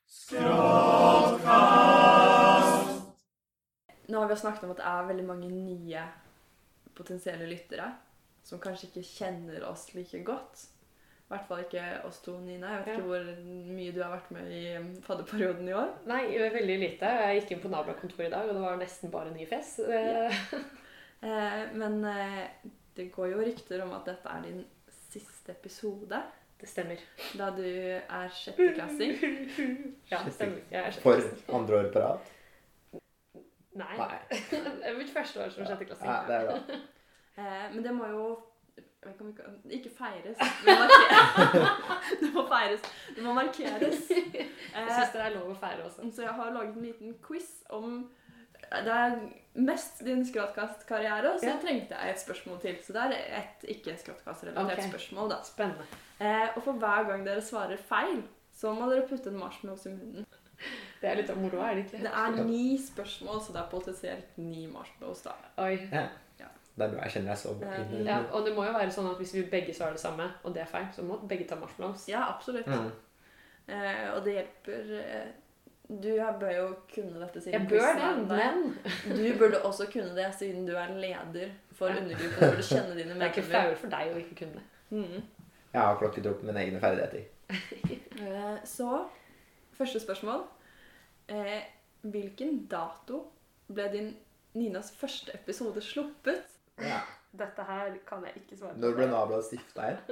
Speaker 4: Skråtkast!
Speaker 1: Nå har vi snakket om at det er veldig mange nye potensielle lyttere som kanskje ikke kjenner oss like godt. I hvert fall ikke oss to, Nina. Jeg vet
Speaker 3: Ja.
Speaker 1: ikke hvor mye du har vært med i fadderperioden i år.
Speaker 3: Nei, veldig lite. Jeg gikk inn på nabokontoret i dag, og det var nesten bare nye fjes.
Speaker 1: Ja. Eh, men eh, det går jo rykter om at dette er din siste episode,
Speaker 3: Det stemmer.
Speaker 1: da du er sjetteklassing.
Speaker 3: Ja, det stemmer. Jeg er
Speaker 2: For
Speaker 3: sjetteklassing.
Speaker 2: andre år på rad.
Speaker 3: Nei.
Speaker 2: Nei.
Speaker 3: Det er mitt første år som sjetteklassing.
Speaker 2: Ja, det er bra.
Speaker 1: Eh, men det må jo jeg vet ikke, om vi kan, ikke feires, men markeres. Det må feires. Det må markeres.
Speaker 3: Jeg
Speaker 1: Eh,
Speaker 3: synes det er lov å feire også.
Speaker 1: så jeg har laget en liten quiz om det er mest din skråtkastkarriere, så
Speaker 3: Ja.
Speaker 1: trengte jeg et spørsmål til. Så det er et ikke-skråtkastrelatert
Speaker 3: Ok.
Speaker 1: spørsmål, da.
Speaker 3: Spennende.
Speaker 1: Eh, og for hver gang dere svarer feil, så må dere putte en marshmallows i munnen.
Speaker 3: Det er litt av moro, er det ikke?
Speaker 1: Det er ni spørsmål, så det er potensielt ni marshmallows, da.
Speaker 3: Oi.
Speaker 2: Ja. Det er bra. Jeg kjenner jeg så inn.
Speaker 3: Ja, og det må jo være sånn at hvis vi begge svarer det samme, og det er feil, så må begge ta marshmallows.
Speaker 1: Ja, absolutt.
Speaker 2: Mm.
Speaker 1: Eh, og det hjelper eh, Du bør jo kunne dette siden
Speaker 3: Jeg bør
Speaker 1: quizen
Speaker 3: det,
Speaker 1: er med deg.
Speaker 3: men
Speaker 1: Du burde også kunne det siden du er leder for
Speaker 3: Ja.
Speaker 1: undergruppen. Du burde kjenne dine
Speaker 3: det er ikke
Speaker 1: medlemmer.
Speaker 3: flaut for deg å ikke kunne det.
Speaker 1: Mm.
Speaker 2: Jeg har klokket opp mine egne ferdigheter.
Speaker 1: Eh, så, første spørsmål. Eh, hvilken dato ble din Ninas første episode sluppet?
Speaker 2: Ja.
Speaker 3: Dette her kan jeg ikke svare på.
Speaker 2: Når ble nabolaget stifta her?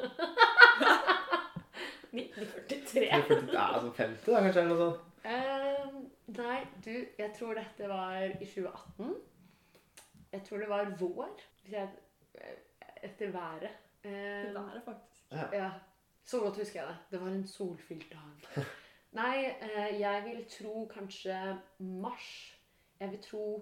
Speaker 3: nitten førtitre.
Speaker 2: Ja, sånn femti da, kanskje, eller noe sånt.
Speaker 3: Eh, nei, du, jeg tror dette var i tjue atten. Jeg tror det var vår. Hvis jeg, etter været. Eh,
Speaker 1: Det er det faktisk.
Speaker 3: Ja, så godt husker jeg det. Det var en solfylt dag. Nei, eh, jeg vil tro kanskje mars. Jeg vil tro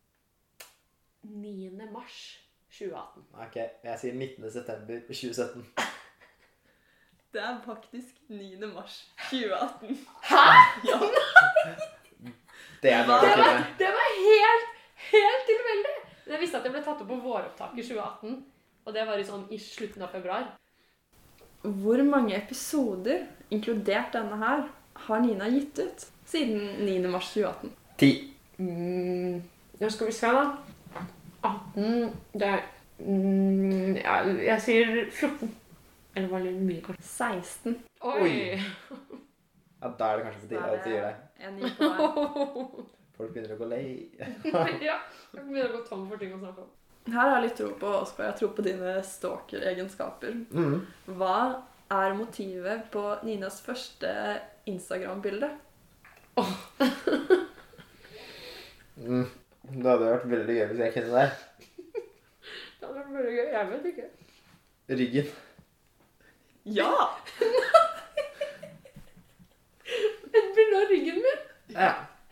Speaker 3: niende mars tjue atten.
Speaker 2: Ok, jeg sier nittende september tjue sytten.
Speaker 1: Det er faktisk niende mars tjue atten.
Speaker 3: Hæ?!
Speaker 1: Ja.
Speaker 2: Det er
Speaker 3: Det
Speaker 2: bra.
Speaker 3: var, det var helt, helt tilfeldig! Jeg visste at det ble tatt opp på våropptak i tjue atten. Og det var i sånn i slutten av februar.
Speaker 1: Hvor mange episoder, inkludert denne her, har Nina gitt ut siden niende mars tjue atten?
Speaker 2: Ti.
Speaker 3: Mm, ja, skal vi se da. atten, det er... Mm, ja, jeg sier fjorten. Eller var det litt mye kanskje?
Speaker 1: seksten.
Speaker 3: Oi!
Speaker 2: Oi. Ja, da er det kanskje på tide at du gir deg.
Speaker 1: En gikk på hver.
Speaker 2: Folk begynner å gå lei.
Speaker 3: Ja, jeg begynner å gå tom for ting å snakke om.
Speaker 1: Her har jeg litt tro på, Oskar. Jeg tror på dine stalker-egenskaper.
Speaker 2: Mm.
Speaker 1: Hva er motivet på Ninas første Instagram-bilde?
Speaker 2: Mm. Det hadde vært veldig gøy hvis jeg kunne det.
Speaker 3: Det hadde vært veldig gøy. Jeg vet ikke.
Speaker 2: Ryggen.
Speaker 1: Ja!
Speaker 3: Et bilde av ryggen min.
Speaker 2: Ja.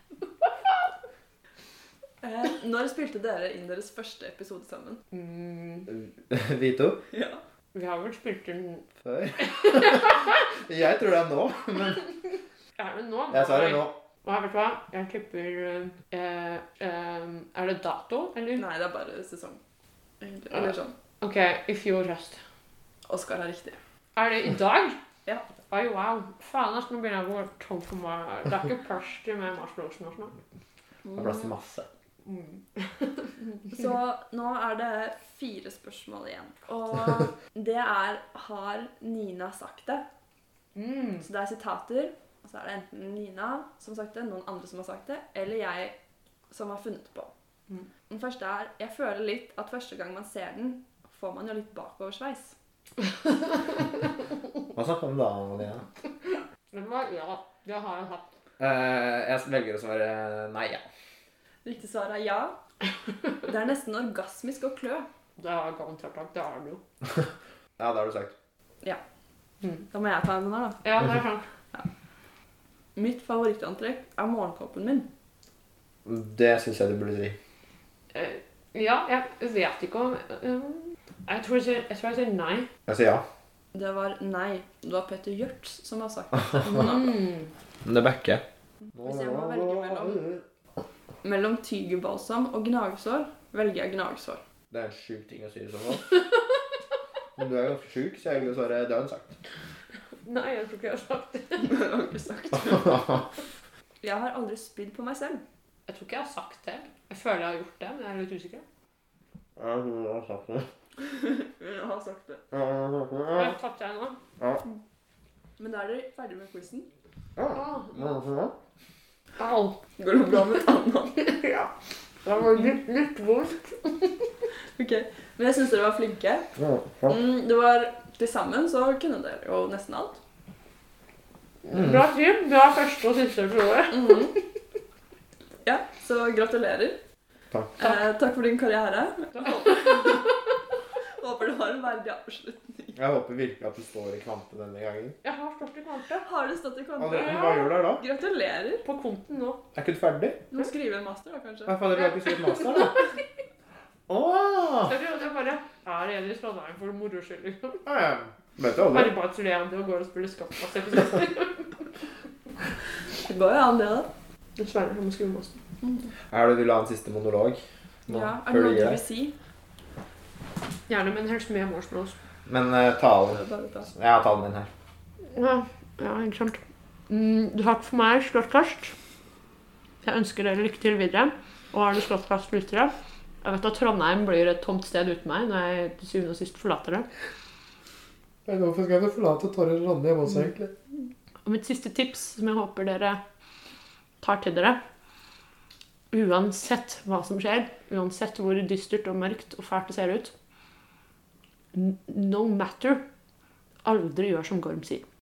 Speaker 1: Eh, når spilte dere inn deres første episode sammen?
Speaker 3: Mm,
Speaker 2: Vi to.
Speaker 1: Ja.
Speaker 3: vi har vel spilt den...
Speaker 2: Før. Jeg tror det er nå, men
Speaker 3: Ja, men nå...
Speaker 2: jeg sa det nå.
Speaker 3: Nei, vet du hva? Jeg tipper... Eh, eh, er det dato, eller?
Speaker 1: Nei, det er bare sesong. Egentlig. Eller sånn.
Speaker 3: Ok, i fjor høst.
Speaker 1: Oskar har riktig.
Speaker 3: Er det i dag?
Speaker 1: Ja.
Speaker 3: Oi, wow. Faen, altså, nå begynner jeg å gå tom for meg. Det er ikke plass til mer marshmallows nå snart.
Speaker 2: Det er plass til masse.
Speaker 3: Mm.
Speaker 1: Så nå er det fire spørsmål igjen. Og det er, har Nina sagt det?
Speaker 3: Mm.
Speaker 1: Så det er sitater, og så er det enten Nina som har sagt det, noen andre som har sagt det, eller jeg som har funnet på.
Speaker 3: Mm.
Speaker 1: Den første er, jeg føler litt at første gang man ser den, får man jo litt bakoversveis.
Speaker 2: Hva snakker om da, Malina?
Speaker 3: Men hva? Ja, det har jeg hatt.
Speaker 2: Uh, jeg velger å svare nei, ja.
Speaker 1: Riktig svar er ja. Det er nesten orgasmisk å klø.
Speaker 3: Det har jeg garantert sagt, det har du jo.
Speaker 2: Ja, det har du sagt.
Speaker 3: Mm.
Speaker 1: Da må jeg ta den her da.
Speaker 3: Ja, det er sant.
Speaker 1: Mitt favorittantrekk er morgenkåpen min.
Speaker 2: Det synes jeg du burde si.
Speaker 3: Eh, ja, jeg vet ikke om... Um, jeg, tror jeg, sier, jeg tror jeg sier nei.
Speaker 2: Jeg sier ja.
Speaker 1: Det var nei. Det var Petter Gjørts som har sagt det. Noen andre.
Speaker 3: Mm.
Speaker 2: Men det backer jeg.
Speaker 1: Hvis jeg må velge mellom, mellom tygerbalsam og gnagsår, velger jeg gnagsår.
Speaker 2: Det er en sjuk ting å si i så fall. Men du er jo syk, så jeg vil jo svare det har hun sagt.
Speaker 3: Nei, jeg tror ikke jeg har sagt det.
Speaker 1: Det har jeg ikke sagt. Jeg har aldri spydd på meg selv.
Speaker 3: Jeg tror ikke jeg har sagt det. Jeg føler jeg har gjort det, men jeg er litt usikker.
Speaker 2: Ja, hun har sagt det.
Speaker 1: Jeg har sagt det.
Speaker 2: Ja, hun har sagt det.
Speaker 3: Jeg har tatt deg nå.
Speaker 2: Ja.
Speaker 1: Men da er dere ferdig med quizen.
Speaker 2: Ja. Ja, ja.
Speaker 3: Au.
Speaker 1: Går det bra med tanna?
Speaker 3: Ja. Det var litt, litt vondt.
Speaker 1: Ok, men jeg synes dere var flinke.
Speaker 2: Ja, ja.
Speaker 1: Mm, det var til sammen, så kunne dere jo nesten alt.
Speaker 2: Mm.
Speaker 3: Bra team. Bra første og siste prøve.
Speaker 1: Mhm. Ja, så gratulerer.
Speaker 2: Takk.
Speaker 1: Eh, takk for din karriere. Håper du har en verdig avslutning.
Speaker 2: Jeg håper virkelig at du står i kvante denne gangen.
Speaker 3: Jeg har stått i kvante.
Speaker 1: Har du stått i
Speaker 2: Aldri,
Speaker 1: kvante?
Speaker 2: hva gjør du da?
Speaker 1: Gratulerer.
Speaker 3: På konten nå.
Speaker 2: Er ikke du ferdig?
Speaker 1: Du må skrive en master da, kanskje.
Speaker 2: Hva faen, du har ikke skrivet master da? Åh!
Speaker 3: Jeg tror at jeg bare er igjen i Trondheim for moro skyld. Liksom.
Speaker 2: Ja, ja. Vet du aldri?
Speaker 3: Arbeidsledige og går og spiller skattpass.
Speaker 1: Det går jo an det da.
Speaker 3: Dessverre, jeg må skrive master.
Speaker 2: Er du vil ha en siste monolog? Nå,
Speaker 1: Ja, er
Speaker 2: før
Speaker 1: det noe
Speaker 2: gir
Speaker 1: du
Speaker 2: deg?
Speaker 1: vil si?
Speaker 3: Gjerne, men helst med marshmallows.
Speaker 2: Men uh, talen.
Speaker 1: Bare ta.
Speaker 2: Jeg har talen min her.
Speaker 3: Ja, ja, ikke sant. Mm, takk for meg, Slåttkast. Jeg ønsker dere lykke til videre. Og har du Slåttkast-lyttere? Jeg vet at Trondheim blir et tomt sted uten meg når jeg til syvende og sist forlater det.
Speaker 2: Hvorfor skal du forlate Torre Lande hjemme også, egentlig?
Speaker 3: Og mitt siste tips, som jeg håper dere tar til dere, uansett hva som skjer, uansett hvor dystert og mørkt og fælt det ser ut, no matter, aldri gjør som Gorm sier.